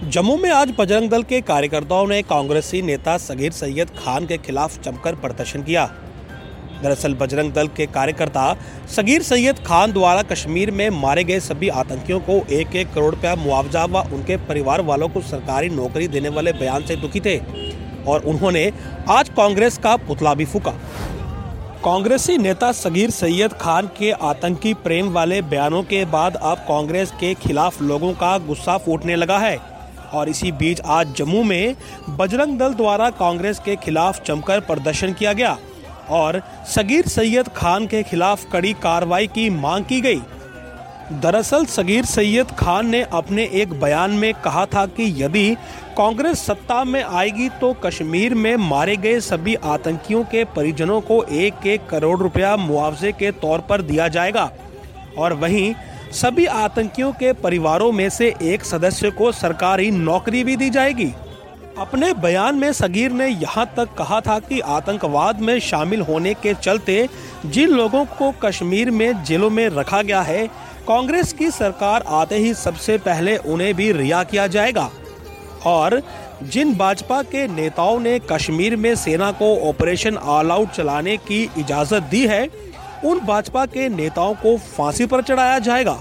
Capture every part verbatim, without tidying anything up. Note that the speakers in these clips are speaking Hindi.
जम्मू में आज बजरंग दल के कार्यकर्ताओं ने कांग्रेसी नेता सगीर सैयद खान के खिलाफ जमकर प्रदर्शन किया। दरअसल बजरंग दल के कार्यकर्ता सगीर सैयद खान द्वारा कश्मीर में मारे गए सभी आतंकियों को एक एक करोड़ रुपया मुआवजा व उनके परिवार वालों को सरकारी नौकरी देने वाले बयान से दुखी थे और उन्होंने आज कांग्रेस का पुतला भी फूंका। कांग्रेसी नेता सगीर सैयद खान के आतंकी प्रेम वाले बयानों के बाद अब कांग्रेस के खिलाफ लोगों का गुस्सा फूटने लगा है और इसी बीच आज जम्मू में बजरंग दल द्वारा कांग्रेस के खिलाफ जमकर प्रदर्शन किया गया और सगीर सैयद खान के खिलाफ कड़ी कार्रवाई की मांग की गई। दरअसल सगीर सैयद खान ने अपने एक बयान में कहा था कि यदि कांग्रेस सत्ता में आएगी तो कश्मीर में मारे गए सभी आतंकियों के परिजनों को एक एक करोड़ रुपया मुआवजे के तौर पर दिया जाएगा और वहीं सभी आतंकियों के परिवारों में से एक सदस्य को सरकारी नौकरी भी दी जाएगी। अपने बयान में सगीर ने यहां तक कहा था कि आतंकवाद में शामिल होने के चलते जिन लोगों को कश्मीर में जेलों में रखा गया है, कांग्रेस की सरकार आते ही सबसे पहले उन्हें भी रिहा किया जाएगा और जिन भाजपा के नेताओं ने कश्मीर में सेना को ऑपरेशन ऑल आउट चलाने की इजाजत दी है, उन भाजपा के नेताओं को फांसी पर चढ़ाया जाएगा।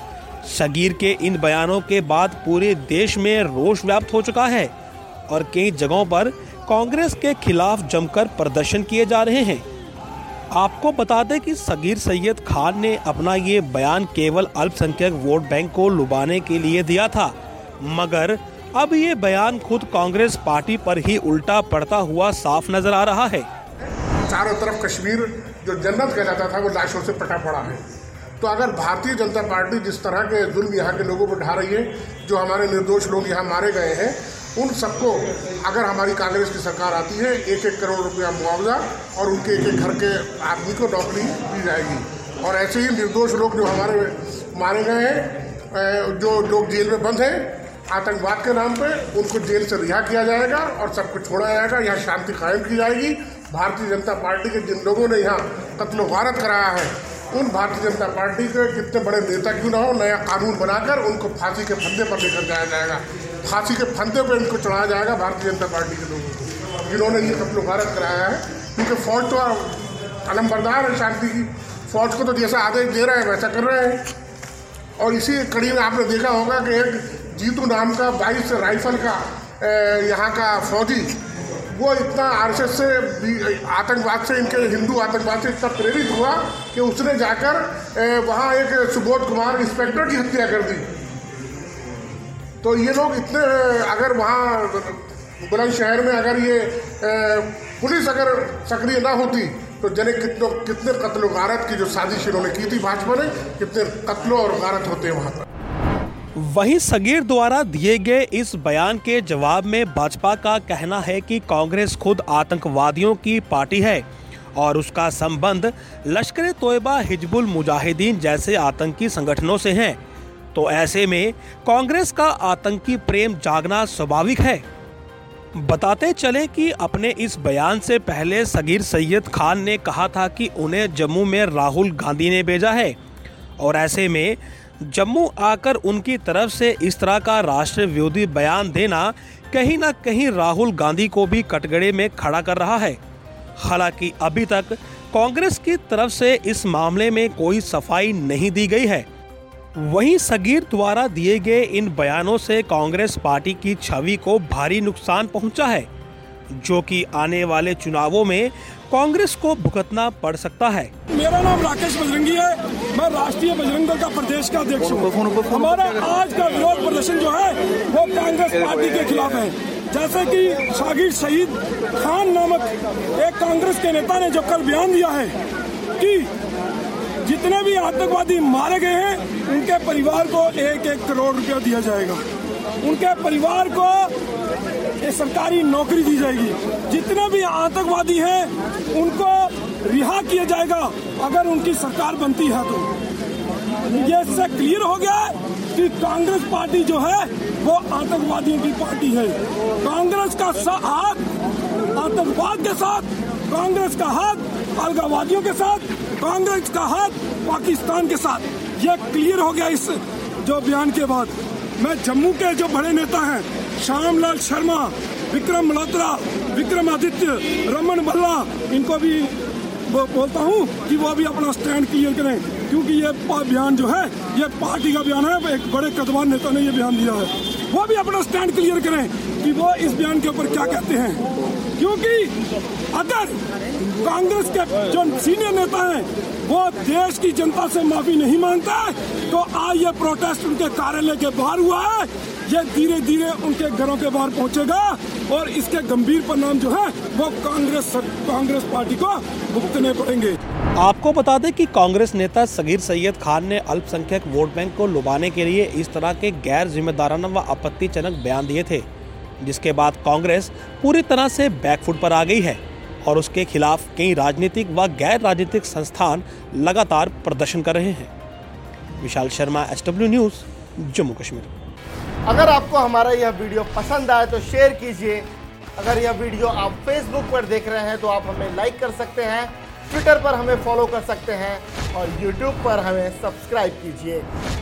सगीर के इन बयानों के बाद पूरे देश में रोष व्याप्त हो चुका है और कई जगहों पर कांग्रेस के खिलाफ जमकर प्रदर्शन किए जा रहे हैं। आपको बता दें कि सगीर सैयद खान ने अपना ये बयान केवल अल्पसंख्यक वोट बैंक को लुभाने के लिए दिया था, मगर अब ये बयान खुद कांग्रेस पार्टी पर ही उल्टा पड़ता हुआ साफ नजर आ रहा है। चारों तरफ कश्मीर जो जन्नत कहलाता था वो लाशों से पटा पड़ा है। तो अगर भारतीय जनता पार्टी जिस तरह के जुल्म यहाँ के लोगों पर ढा रही है, जो हमारे निर्दोष लोग यहाँ मारे गए हैं, उन सबको अगर हमारी कांग्रेस की सरकार आती है एक एक करोड़ रुपया मुआवजा और उनके एक एक घर के आदमी को नौकरी दी जाएगी। और ऐसे ही निर्दोष लोग जो हमारे मारे गए हैं, जो लोग जेल में बंद हैं आतंकवाद के नाम पे, उनको जेल से रिहा किया जाएगा और सबको छोड़ा जाएगा। यहाँ शांति कायम की जाएगी। भारतीय जनता पार्टी के जिन लोगों ने यहाँ कत्ल वारत कराया है, उन भारतीय जनता पार्टी के कितने बड़े नेता क्यों ना हो, नया कानून बनाकर उनको फांसी के फंदे पर लेकर जाया जाएगा। फांसी के फंदे पर इनको चढ़ाया जाएगा भारतीय जनता पार्टी के लोगों को जिन्होंने ये कत्ल वारत कराया है। क्योंकि फौज तो अलमबरदार है शांति की, फौज को तो जैसा आदेश दे रहे हैं वैसा कर रहे हैं। और इसी कड़ी में आपने देखा होगा कि एक जीतू नाम का बाईस राइफल का यहाँ का फौजी, वो इतना आरएसएस से आतंकवाद से, इनके हिंदू आतंकवाद से इतना प्रेरित हुआ कि उसने जाकर वहाँ एक सुबोध कुमार इंस्पेक्टर की हत्या कर दी। तो ये लोग इतने, अगर वहाँ बुलंदशहर में अगर ये पुलिस अगर सक्रिय ना होती तो जने कितनों कितने कत्ल गारत की जो साजिश इन्होंने की थी भाजपा ने, कितने कत्लों और गारत होते हैं वहाँ पर। वहीं सगीर द्वारा दिए गए इस बयान के जवाब में भाजपा का कहना है कि कांग्रेस खुद आतंकवादियों की पार्टी है और उसका संबंध लश्कर तोयबा, हिजबुल मुजाहिदीन जैसे आतंकी संगठनों से है। तो ऐसे में कांग्रेस का आतंकी प्रेम जागना स्वाभाविक है। बताते चले कि अपने इस बयान से पहले सगीर सैयद खान ने कहा था कि उन्हें जम्मू में राहुल गांधी ने भेजा है और ऐसे में जम्मू आकर उनकी तरफ से इस तरह का राष्ट्र विरोधी बयान देना कहीं ना कहीं राहुल गांधी को भी कटघरे में खड़ा कर रहा है। हालांकि अभी तक कांग्रेस की तरफ से इस मामले में कोई सफाई नहीं दी गई है। वहीं सगीर द्वारा दिए गए इन बयानों से कांग्रेस पार्टी की छवि को भारी नुकसान पहुंचा है, जो कि आने वाले चुनावों में कांग्रेस को भुगतना पड़ सकता है। मेरा नाम राकेश बजरंगी है, मैं राष्ट्रीय बजरंग दल का प्रदेश का अध्यक्ष हूँ। हमारा आज का विरोध प्रदर्शन जो है वो कांग्रेस पार्टी के खिलाफ है। जैसे कि सगीर सैयद खान नामक एक कांग्रेस के नेता ने जो कल बयान दिया है कि जितने भी आतंकवादी मारे गए हैं उनके परिवार को एक एक करोड़ रुपया दिया जाएगा, उनके परिवार को ये सरकारी नौकरी दी जाएगी, जितने भी आतंकवादी हैं उनको रिहा किया जाएगा अगर उनकी सरकार बनती है। तो ये इससे क्लियर हो गया है कि कांग्रेस पार्टी जो है वो आतंकवादियों की पार्टी है। कांग्रेस का हाथ आतंकवाद के साथ, कांग्रेस का हाथ अलगाववादियों के साथ, कांग्रेस का हाथ पाकिस्तान के साथ। ये क्लियर हो गया इस जो बयान के बाद। मैं जम्मू के जो बड़े नेता हैं, श्यामलाल शर्मा, विक्रम मल्होत्रा, विक्रमादित्य, रमन भल्ला, इनको भी वो बोलता हूँ कि वो भी अपना स्टैंड क्लियर करें, क्योंकि ये बयान जो है ये पार्टी का बयान है, एक बड़े कदवान नेता ने ये बयान दिया है। वो भी अपना स्टैंड क्लियर करें कि वो इस बयान के ऊपर क्या कहते हैं, क्योंकि अगर कांग्रेस के जो सीनियर नेता हैं वो देश की जनता से माफी नहीं मांगता है, तो आज ये प्रोटेस्ट उनके कार्यालय के बाहर हुआ है, ये धीरे धीरे उनके घरों के बाहर पहुंचेगा और इसके गंभीर परिणाम जो है वो कांग्रेस कांग्रेस पार्टी को भुगतने पड़ेंगे। आपको बता दें कि कांग्रेस नेता सगीर सैयद खान ने अल्पसंख्यक वोट बैंक को लुभाने के लिए इस तरह के गैर जिम्मेदाराना व आपत्तिजनक बयान दिए थे, जिसके बाद कांग्रेस पूरी तरह से बैकफुट पर आ गई है और उसके खिलाफ कई राजनीतिक व गैर राजनीतिक संस्थान लगातार प्रदर्शन कर रहे हैं। Vishal Sharma, S W news, Jammu Kashmir. अगर आपको हमारा यह वीडियो पसंद आए तो शेयर कीजिए। अगर यह वीडियो आप फेसबुक पर देख रहे हैं तो आप हमें लाइक कर सकते हैं, ट्विटर पर हमें फॉलो कर सकते हैं और यूट्यूब पर हमें सब्सक्राइब कीजिए।